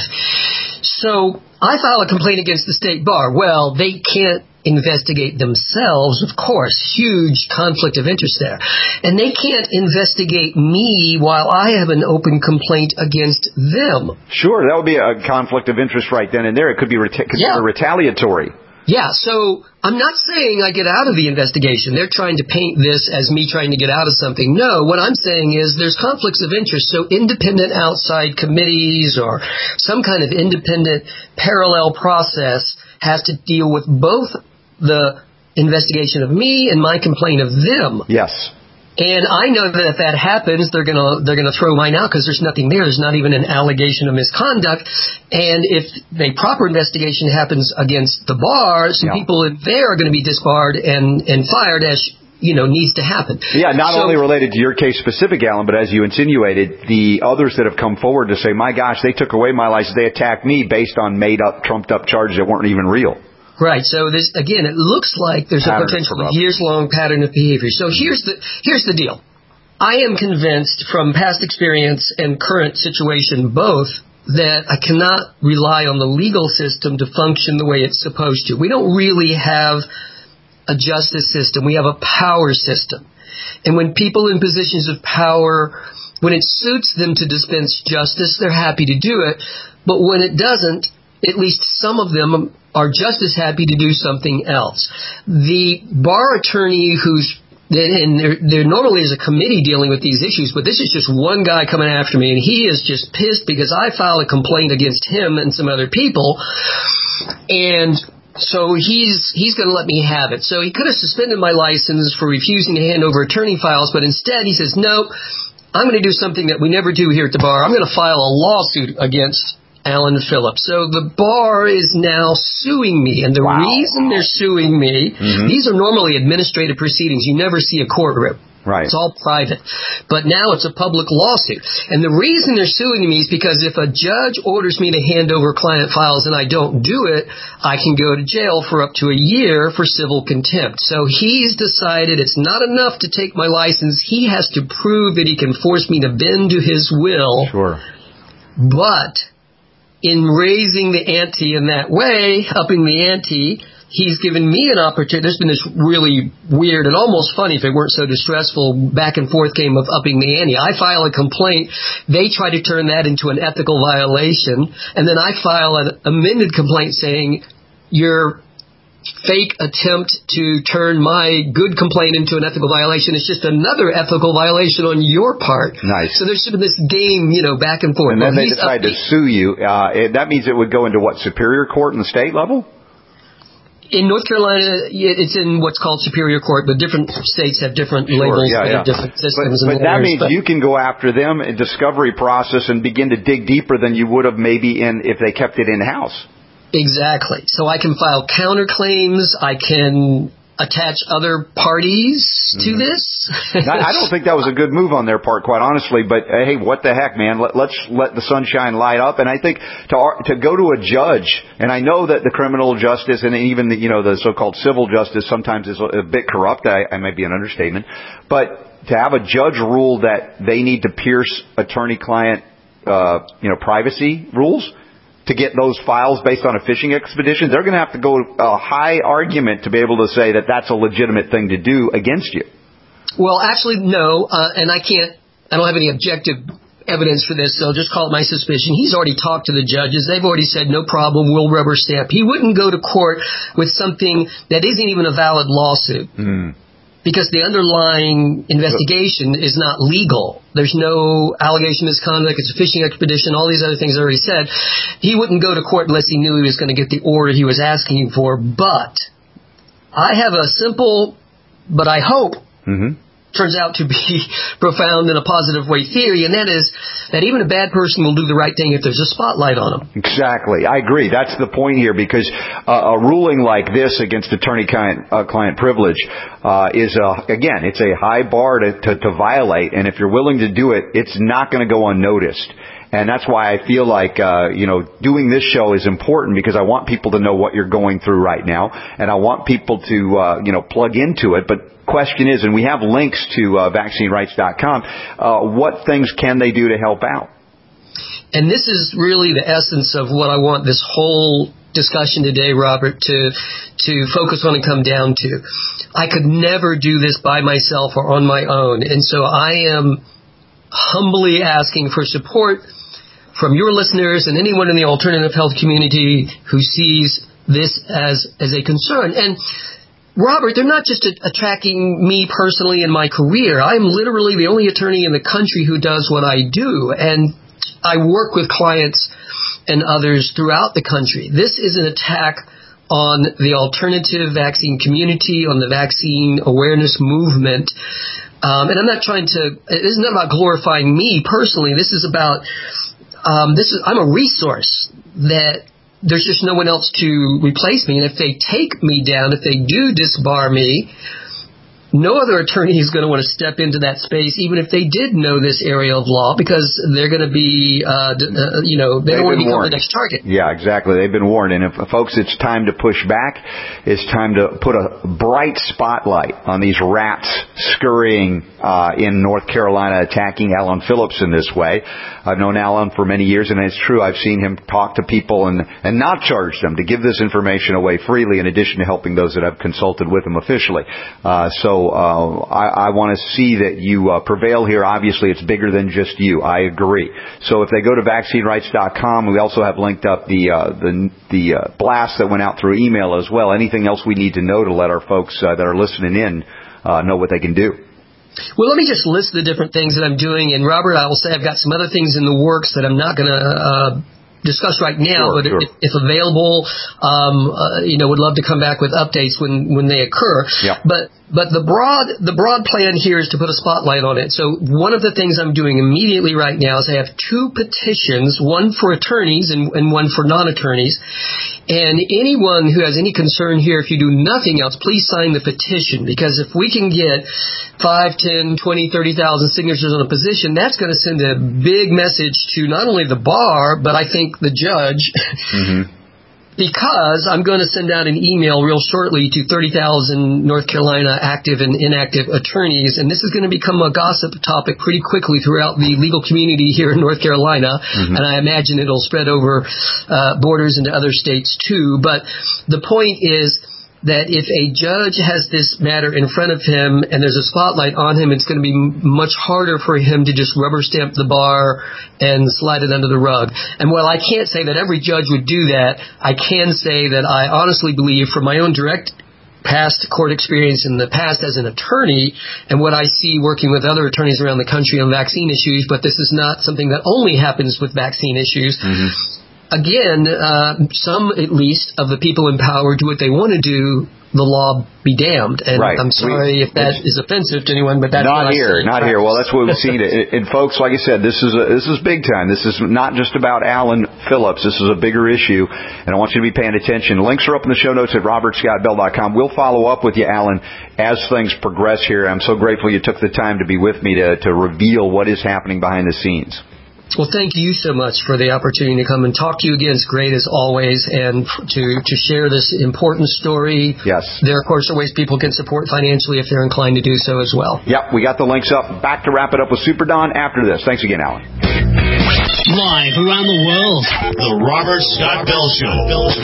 So I file a complaint against the State Bar. Well, they can't investigate themselves, of course. Huge conflict of interest there. And they can't investigate me while I have an open complaint against them. Sure, that would be a conflict of interest right then and there. It could be reta- yeah. retaliatory. Yeah, so I'm not saying I get out of the investigation. They're trying to paint this as me trying to get out of something. No, what I'm saying is there's conflicts of interest, so independent outside committees or some kind of independent parallel process has to deal with both the investigation of me and my complaint of them. Yes. And I know that if that happens, they're gonna they're gonna throw mine out because there's nothing there. There's not even an allegation of misconduct. And if a proper investigation happens against the bar, some yeah. people in there are going to be disbarred and and fired, as you know needs to happen. Yeah, not so, only related to your case specific, Alan, but as you insinuated, the others that have come forward to say, my gosh, they took away my license, they attacked me based on made up, trumped up charges that weren't even real. Right. So this, again, it looks like there's pattern a potential years-long pattern of behavior. So here's the here's the deal. I am convinced from past experience and current situation both that I cannot rely on the legal system to function the way it's supposed to. We don't really have a justice system. We have a power system. And when people in positions of power, when it suits them to dispense justice, they're happy to do it. But when it doesn't, at least some of them are just as happy to do something else. The bar attorney who's, and there, there normally is a committee dealing with these issues, but this is just one guy coming after me, and he is just pissed because I filed a complaint against him and some other people, and so he's he's going to let me have it. So he could have suspended my license for refusing to hand over attorney files, but instead he says, no, I'm going to do something that we never do here at the bar. I'm going to file a lawsuit against Alan Phillips. So the bar is now suing me, and the wow. reason they're suing me, mm-hmm. these are normally administrative proceedings. You never see a courtroom. Right. It's all private. But now it's a public lawsuit. And the reason they're suing me is because if a judge orders me to hand over client files and I don't do it, I can go to jail for up to a year for civil contempt. So he's decided it's not enough to take my license. He has to prove that he can force me to bend to his will. Sure. But in raising the ante in that way, upping the ante, he's given me an opportunity. There's been this really weird and almost funny, if it weren't so distressful, back and forth game of upping the ante. I file a complaint. They try to turn that into an ethical violation. And then I file an amended complaint saying your fake attempt to turn my good complaint into an ethical violation is just another ethical violation on your part. Nice. So there's been this game, you know, back and forth. And then well, they decide to sue you. Uh, it, that means it would go into what, Superior Court in the state level? In North Carolina, it's in what's called Superior Court, but different states have different sure, labels yeah, and yeah. different systems. But, but and that lawyers, means but you can go after them in discovery process and begin to dig deeper than you would have maybe in if they kept it in-house. Exactly. So I can file counterclaims. I can attach other parties to mm-hmm. this. I don't think that was a good move on their part, quite honestly. But uh, hey, what the heck, man? Let, let's let the sunshine light up. And I think to to go to a judge, and I know that the criminal justice and even the, you know the so-called civil justice sometimes is a, a bit corrupt. I, I might be an understatement, but to have a judge rule that they need to pierce attorney-client, uh, you know, privacy rules to get those files based on a fishing expedition, they're going to have to go a high argument to be able to say that that's a legitimate thing to do against you. Well, actually, no, uh, and I can't, I don't have any objective evidence for this, so I'll just call it my suspicion. He's already talked to the judges. They've already said, no problem, we'll rubber stamp. He wouldn't go to court with something that isn't even a valid lawsuit. Mm. Because the underlying investigation is not legal. There's no allegation of misconduct. It's a fishing expedition. All these other things I already said. He wouldn't go to court unless he knew he was going to get the order he was asking for. But I have a simple, but I hope, mm-hmm. turns out to be profound in a positive way theory, and that is that even a bad person will do the right thing if there's a spotlight on them. Exactly. I agree. That's the point here, because uh, a ruling like this against attorney-client uh, client privilege uh, is, a, again, it's a high bar to, to, to violate, and if you're willing to do it, it's not going to go unnoticed. And that's why I feel like, uh, you know, doing this show is important, because I want people to know what you're going through right now, and I want people to, uh, you know, plug into it. But question is, and we have links to uh, vaccine rights dot com, uh, what things can they do to help out? And this is really the essence of what I want this whole discussion today, Robert, to to focus on and come down to. I could never do this by myself or on my own, and so I am humbly asking for support from your listeners and anyone in the alternative health community who sees this as as a concern. And Robert, they're not just attacking me personally in my career. I'm literally the only attorney in the country who does what I do, and I work with clients and others throughout the country. This is an attack on the alternative vaccine community, on the vaccine awareness movement. Um, and I'm not trying to, this is not about glorifying me personally. This is about, um, this is, I'm a resource that there's just no one else to replace me. And if they take me down, if they do disbar me, no other attorney is going to want to step into that space, even if they did know this area of law, because they're going to be, uh, uh, you know, they They've don't want to become warned. the next target. Yeah, exactly. They've been warned. And if, folks, it's time to push back. It's time to put a bright spotlight on these rats scurrying uh, in North Carolina, attacking Alan Phillips in this way. I've known Alan for many years, and it's true. I've seen him talk to people and, and not charge them, to give this information away freely, in addition to helping those that have consulted with him officially. Uh, so uh, I, I want to see that you uh, prevail here. Obviously, it's bigger than just you. I agree. So if they go to vaccine rights dot com, we also have linked up the uh, the, the uh, blast that went out through email as well. Anything else we need to know to let our folks uh, that are listening in uh, know what they can do? Well, let me just list the different things that I'm doing. And, Robert, I will say I've got some other things in the works that I'm not going to uh, discuss right now, sure, but sure. If, if available, um, uh, you know, would love to come back with updates when, when they occur. Yeah. But But the broad the broad plan here is to put a spotlight on it. So one of the things I'm doing immediately right now is I have two petitions, one for attorneys and, and one for non-attorneys. And anyone who has any concern here, if you do nothing else, please sign the petition, because if we can get five, ten, twenty, thirty thousand signatures on a petition, that's going to send a big message to not only the bar, but I think the judge. Mm-hmm. Because I'm going to send out an email real shortly to thirty thousand North Carolina active and inactive attorneys, and this is going to become a gossip topic pretty quickly throughout the legal community here in North Carolina, mm-hmm. and I imagine it'll spread over uh, borders into other states too. But the point is that if a judge has this matter in front of him and there's a spotlight on him, it's going to be much harder for him to just rubber stamp the bar and slide it under the rug. And while I can't say that every judge would do that, I can say that I honestly believe, from my own direct past court experience in the past as an attorney and what I see working with other attorneys around the country on vaccine issues, but this is not something that only happens with vaccine issues. Mm-hmm. Again, uh, some at least of the people in power do what they want to do. The law be damned. And right. I'm sorry we, if that is offensive to anyone, but that's not here. Not here. Well, that's what we've seen. And, and folks, like I said, this is a, this is big time. This is not just about Alan Phillips. This is a bigger issue, and I want you to be paying attention. Links are up in the show notes at robert scott bell dot com. We'll follow up with you, Alan, as things progress here. I'm so grateful you took the time to be with me to to reveal what is happening behind the scenes. Well, thank you so much for the opportunity to come and talk to you again. It's great as always, and to, to share this important story. Yes. There, of course, are ways people can support financially if they're inclined to do so as well. Yep, we got the links up. Back to wrap it up with Super Don after this. Thanks again, Alan. Live around the world, the Robert Scott Bell Show.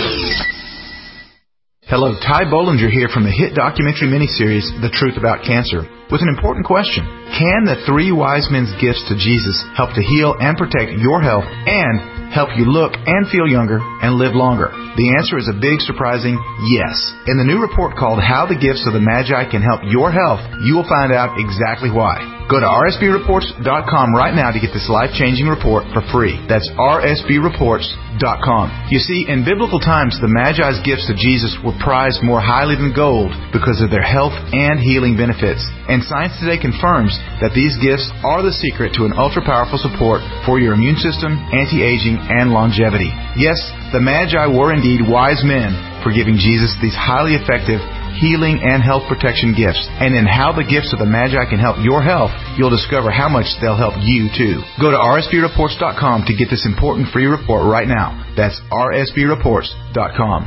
Hello, Ty Bollinger here from the hit documentary miniseries, The Truth About Cancer, with an important question. Can the three wise men's gifts to Jesus help to heal and protect your health and help you look and feel younger and live longer? The answer is a big, surprising yes. In the new report called How the Gifts of the Magi Can Help Your Health, you will find out exactly why. Go to r s b reports dot com right now to get this life-changing report for free. That's r s b reports dot com. You see, in biblical times, the Magi's gifts to Jesus were prized more highly than gold because of their health and healing benefits. And science today confirms that these gifts are the secret to an ultra-powerful support for your immune system, anti-aging, and longevity. Yes, the Magi were indeed wise men for giving Jesus these highly effective healing and health protection gifts. And in How the Gifts of the Magi Can Help Your Health, you'll discover how much they'll help you too. Go to r s b reports dot com to get this important free report right now. That's r s b reports dot com.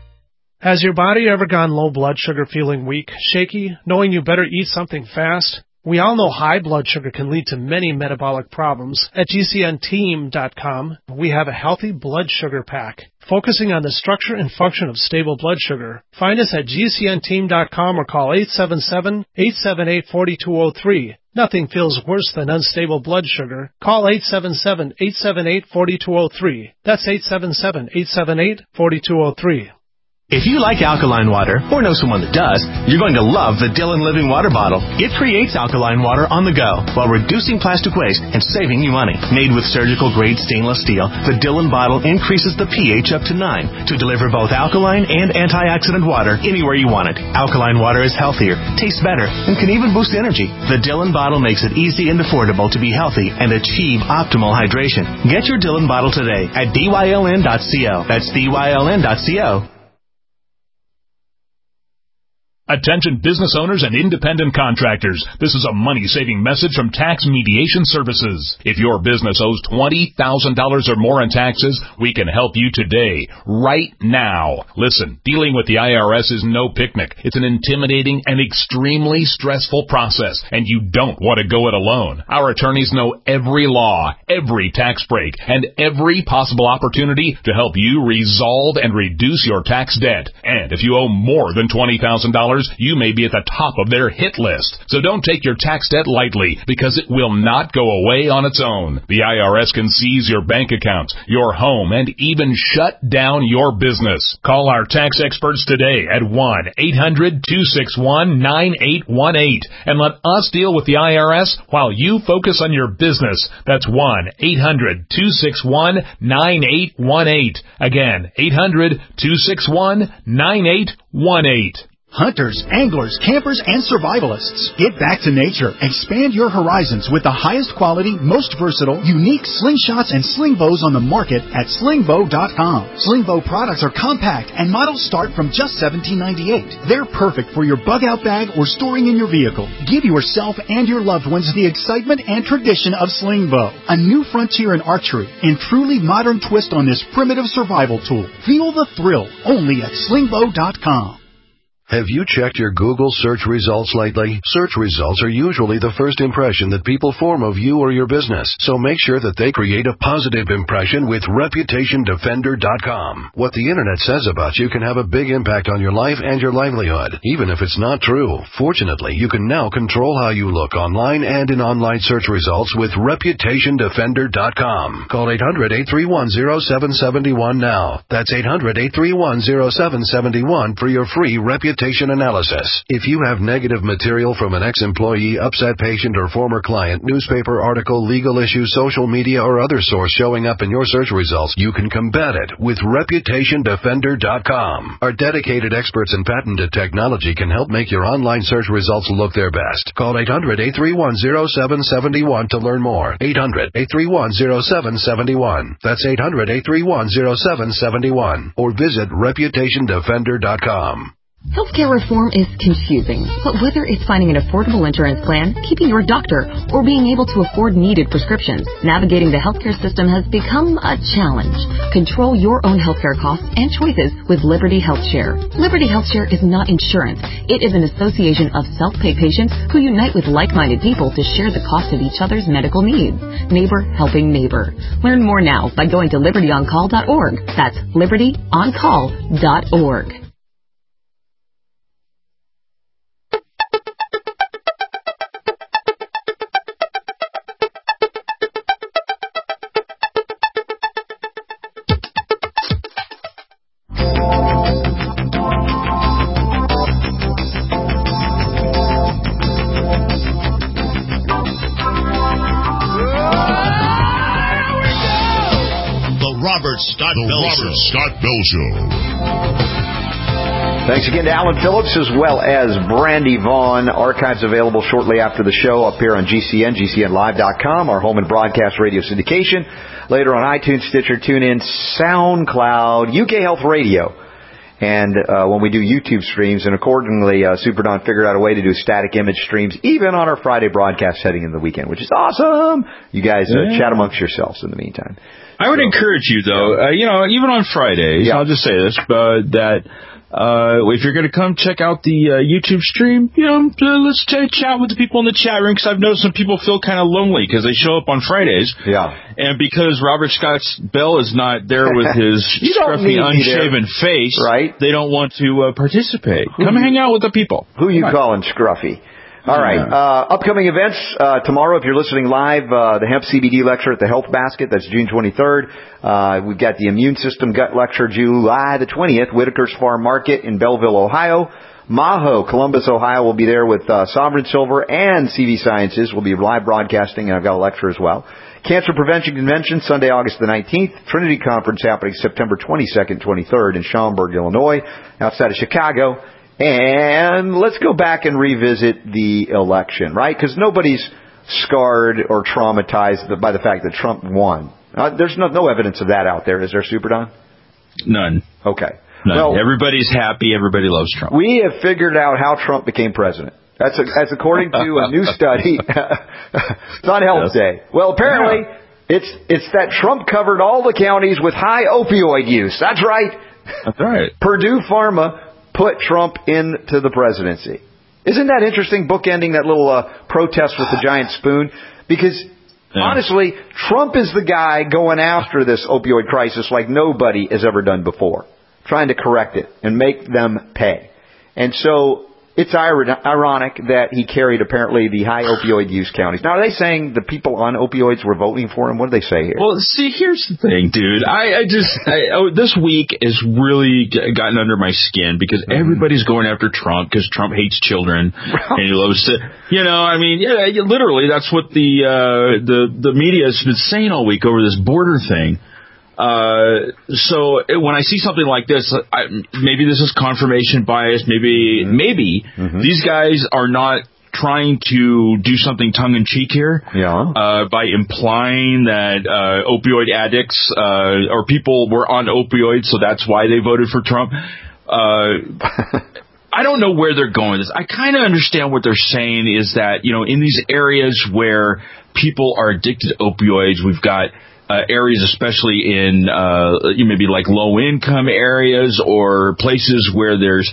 Has your body ever gone low blood sugar, feeling weak, shaky, knowing you better eat something fast? We all know high blood sugar can lead to many metabolic problems. At G C N team dot com, we have a healthy blood sugar pack, focusing on the structure and function of stable blood sugar. Find us at G C N team dot com or call eight seven seven, eight seven eight, four two zero three. Nothing feels worse than unstable blood sugar. Call eight seven seven, eight seven eight, four two zero three. That's eight seven seven, eight seven eight, four two zero three. If you like alkaline water, or know someone that does, you're going to love the Dillon Living Water Bottle. It creates alkaline water on the go while reducing plastic waste and saving you money. Made with surgical-grade stainless steel, the Dillon bottle increases the pH up to nine to deliver both alkaline and antioxidant water anywhere you want it. Alkaline water is healthier, tastes better, and can even boost energy. The Dillon bottle makes it easy and affordable to be healthy and achieve optimal hydration. Get your Dillon bottle today at D Y L N dot co. That's D Y L N dot co. Attention business owners and independent contractors. This is a money-saving message from Tax Mediation Services. If your business owes twenty thousand dollars or more in taxes, we can help you today, right now. Listen, dealing with the I R S is no picnic. It's an intimidating and extremely stressful process, and you don't want to go it alone. Our attorneys know every law, every tax break, and every possible opportunity to help you resolve and reduce your tax debt. And if you owe more than twenty thousand dollars, dollars, you may be at the top of their hit list. So don't take your tax debt lightly, because it will not go away on its own. The I R S can seize your bank accounts, your home, and even shut down your business. Call our tax experts today at one eight hundred two six one nine eight one eight and let us deal with the I R S while you focus on your business. That's one eight hundred two six one nine eight one eight. Again, eight hundred two six one nine eight one eight. Hunters, anglers, campers, and survivalists. Get back to nature. Expand your horizons with the highest quality, most versatile, unique slingshots and sling bows on the market at sling bow dot com. Sling bow products are compact and models start from just seventeen ninety-eight. They're perfect for your bug-out bag or storing in your vehicle. Give yourself and your loved ones the excitement and tradition of sling bow. A new frontier in archery and truly modern twist on this primitive survival tool. Feel the thrill only at sling bow dot com. Have you checked your Google search results lately? Search results are usually the first impression that people form of you or your business, so make sure that they create a positive impression with reputation defender dot com. What the internet says about you can have a big impact on your life and your livelihood, even if it's not true. Fortunately, you can now control how you look online and in online search results with reputation defender dot com. Call eight hundred eight three one zero seven seven one now. That's eight hundred eight three one zero seven seven one for your free reputation analysis. If you have negative material from an ex-employee, upset patient, or former client, newspaper article, legal issue, social media, or other source showing up in your search results, you can combat it with reputation defender dot com. Our dedicated experts in patented technology can help make your online search results look their best. Call eight hundred eight three one zero seven seven one to learn more. eight hundred eight three one zero seven seven one. That's eight hundred eight three one zero seven seven one. Or visit reputation defender dot com. Healthcare reform is confusing, but whether it's finding an affordable insurance plan, keeping your doctor, or being able to afford needed prescriptions, navigating the healthcare system has become a challenge. Control your own healthcare costs and choices with Liberty HealthShare. Liberty HealthShare is not insurance. It is an association of self-pay patients who unite with like-minded people to share the cost of each other's medical needs. Neighbor helping neighbor. Learn more now by going to liberty on call dot org. That's liberty on call dot org. Scott the Bell Robert Show. Scott Bell Show. Thanks again to Alan Phillips as well as Brandy Vaughn. Archives available shortly after the show up here on G C N, G C N live dot com, our home and broadcast radio syndication. Later on iTunes, Stitcher, TuneIn, SoundCloud, U K Health Radio. And uh, when we do YouTube streams, and accordingly, uh, Super Don figured out a way to do static image streams even on our Friday broadcast heading in the weekend, which is awesome. You guys uh, yeah. chat amongst yourselves in the meantime. I would so, encourage you, though, uh, you know, even on Fridays, yeah. I'll just say this, but that uh, if you're going to come check out the uh, YouTube stream, you know, uh, let's t- chat with the people in the chat room, because I've noticed some people feel kind of lonely because they show up on Fridays. Yeah. And because Robert Scott Bell is not there with his scruffy, unshaven face, right? They don't want to uh, participate. Who come you, hang out with the people. Who you calling scruffy? All right. Uh, upcoming events uh, tomorrow, if you're listening live, uh, the Hemp C B D lecture at the Health Basket. That's June twenty-third. Uh, we've got the Immune System Gut lecture July the twentieth, Whitaker's Farm Market in Belleville, Ohio. Maho, Columbus, Ohio will be there with uh, Sovereign Silver and C V Sciences. We'll be live broadcasting, and I've got a lecture as well. Cancer Prevention Convention, Sunday, August the nineteenth. Trinity Conference happening September twenty-second, twenty-third in Schaumburg, Illinois, outside of Chicago. And let's go back and revisit the election, right? Because nobody's scarred or traumatized by the fact that Trump won. Uh, there's no, no evidence of that out there, is there, Super Don? None. Okay. None. Well, everybody's happy. Everybody loves Trump. We have figured out how Trump became president. That's, a, that's according to a new study. It's on Health yes. Day. Well, apparently, yeah. it's it's that Trump covered all the counties with high opioid use. That's right. That's right. Purdue Pharma put Trump into the presidency. Isn't that interesting, bookending that little uh, protest with the giant spoon? Because, yeah. honestly, Trump is the guy going after this opioid crisis like nobody has ever done before, trying to correct it and make them pay. And so It's ironic that he carried apparently the high opioid use counties. Now, are they saying the people on opioids were voting for him? What do they say here? Well, see, here's the thing, dude. I, I just I, oh, this week has really gotten under my skin because mm-hmm. everybody's going after Trump because Trump hates children and he loves to, you know. I mean, yeah, literally, that's what the uh, the the media has been saying all week over this border thing. Uh, so when I see something like this, I, maybe this is confirmation bias. Maybe, mm-hmm. maybe mm-hmm. these guys are not trying to do something tongue-in-cheek here, yeah. uh, by implying that uh, opioid addicts uh, or people were on opioids, so that's why they voted for Trump. Uh, I don't know where they're going with this. I kind of understand what they're saying is that, you know, in these areas where people are addicted to opioids, we've got Uh, areas, especially in uh, maybe like low-income areas or places where there's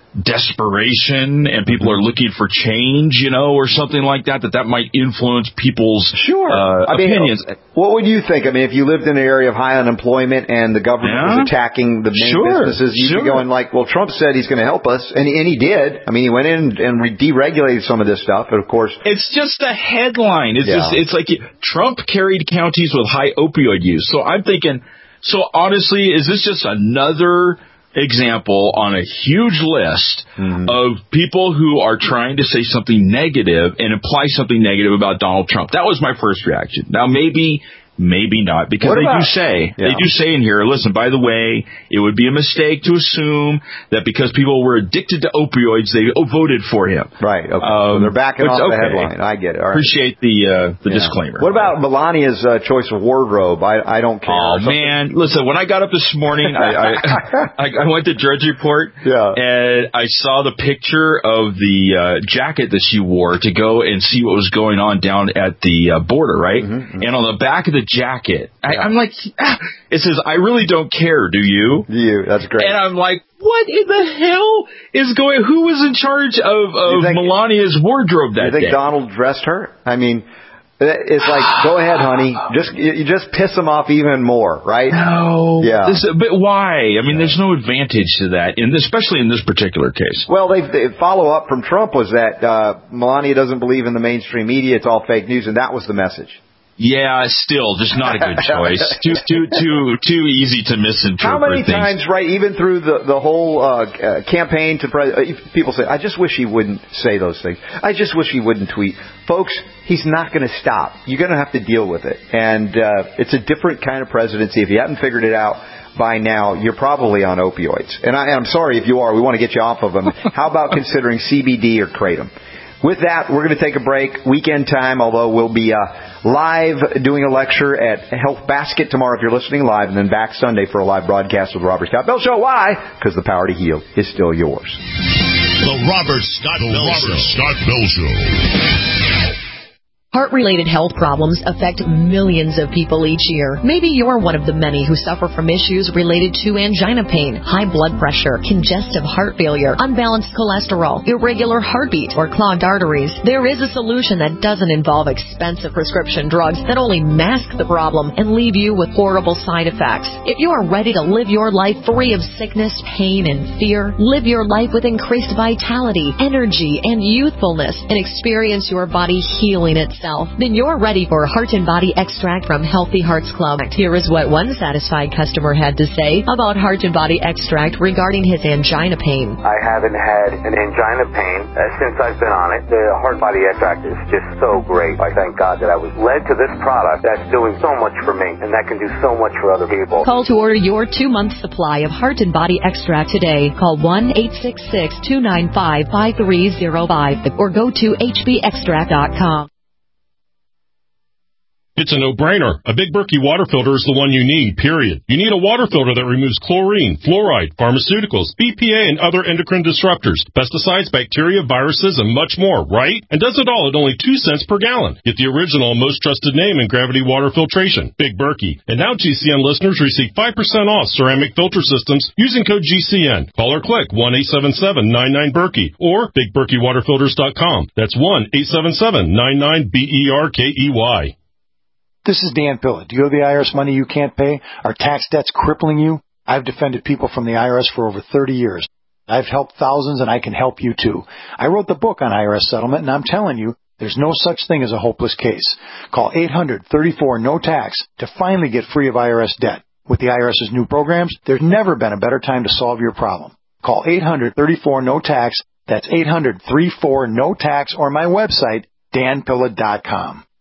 desperation and people are looking for change, you know, or something like that, that that might influence people's sure. uh, I mean, opinions. What would you think? I mean, if you lived in an area of high unemployment and the government yeah. was attacking the main sure. businesses, you'd sure. be going like, well, Trump said he's going to help us, and, and he did. I mean, he went in and re- deregulated some of this stuff, and of course... It's just a headline. It's yeah. just, it's like Trump carried counties with high opioid use. So I'm thinking, so honestly, is this just another example on a huge list mm-hmm. of people who are trying to say something negative and imply something negative about Donald Trump? That was my first reaction. Now, maybe... Maybe not, because what they about, do say, yeah. they do say in here, listen, by the way, it would be a mistake to assume that because people were addicted to opioids, they voted for him. Right, okay. Um, so they're backing off okay. the headline. I get it. All right. Appreciate the uh, the yeah. disclaimer. What about Melania's uh, choice of wardrobe? I, I don't care. Oh, man. Listen, when I got up this morning, I, I, I, I went to Drudge Report, yeah. and I saw the picture of the uh, jacket that she wore to go and see what was going on down at the uh, border, right? Mm-hmm. And on the back of the jacket, I, I'm like, ah, it says, I really don't care, do you? You, that's great. And I'm like, what in the hell is going, who was in charge of, of think, Melania's wardrobe that day? You think day? Donald dressed her? I mean, it's like, go ahead, honey. Just you just piss him off even more, right? No. Yeah. This, but why? I mean, there's no advantage to that, in this, especially in this particular case. Well, they, they follow up from Trump was that uh, Melania doesn't believe in the mainstream media. It's all fake news, and that was the message. Yeah, still, just not a good choice. too, too, too, too easy to misinterpret. How many things. times, right? Even through the the whole uh, uh, campaign to pre- uh, people say, "I just wish he wouldn't say those things. I just wish he wouldn't tweet." Folks, he's not going to stop. You're going to have to deal with it, and uh, it's a different kind of presidency. If you haven't figured it out by now, you're probably on opioids. And I, I'm sorry if you are. We want to get you off of them. How about considering C B D or kratom? With that, we're going to take a break. Weekend time, although we'll be uh, live doing a lecture at Health Basket tomorrow if you're listening live, and then back Sunday for a live broadcast with the Robert Scott Bell Show. Why? Because the power to heal is still yours. The Robert Scott the Bell Robert Show. Scott Bell Show. Heart-related health problems affect millions of people each year. Maybe you're one of the many who suffer from issues related to angina pain, high blood pressure, congestive heart failure, unbalanced cholesterol, irregular heartbeat, or clogged arteries. There is a solution that doesn't involve expensive prescription drugs that only mask the problem and leave you with horrible side effects. If you are ready to live your life free of sickness, pain, and fear, live your life with increased vitality, energy, and youthfulness, and experience your body healing itself, then you're ready for Heart and Body Extract from Healthy Hearts Club. Here is what one satisfied customer had to say about Heart and Body Extract regarding his angina pain. I haven't had an angina pain uh, since I've been on it. The Heart Body Extract is just so great. I thank God that I was led to this product that's doing so much for me, and that can do so much for other people. Call to order your two-month supply of Heart and Body Extract today. Call one eight six six, two nine five, five three zero five or go to h b extract dot com. It's a no-brainer. A Big Berkey water filter is the one you need, period. You need a water filter that removes chlorine, fluoride, pharmaceuticals, B P A, and other endocrine disruptors, pesticides, bacteria, viruses, and much more, right? And does it all at only two cents per gallon. Get the original and most trusted name in gravity water filtration, Big Berkey. And now G C N listeners receive five percent off ceramic filter systems using code G C N. Call or click one eight seven seven, nine nine, Berkey or big berkey water filters dot com. That's one eight seven seven, nine nine, B E R K E Y. This is Dan Pilla. Do you owe the I R S money you can't pay? Are tax debts crippling you? I've defended people from the I R S for over thirty years. I've helped thousands, and I can help you too. I wrote the book on I R S settlement, and I'm telling you, there's no such thing as a hopeless case. Call eight hundred, thirty-four, no tax to finally get free of I R S debt. With the IRS's new programs, there's never been a better time to solve your problem. Call eight hundred, thirty-four, no tax. That's eight hundred, thirty-four, no tax, or my website, dan pilla dot com.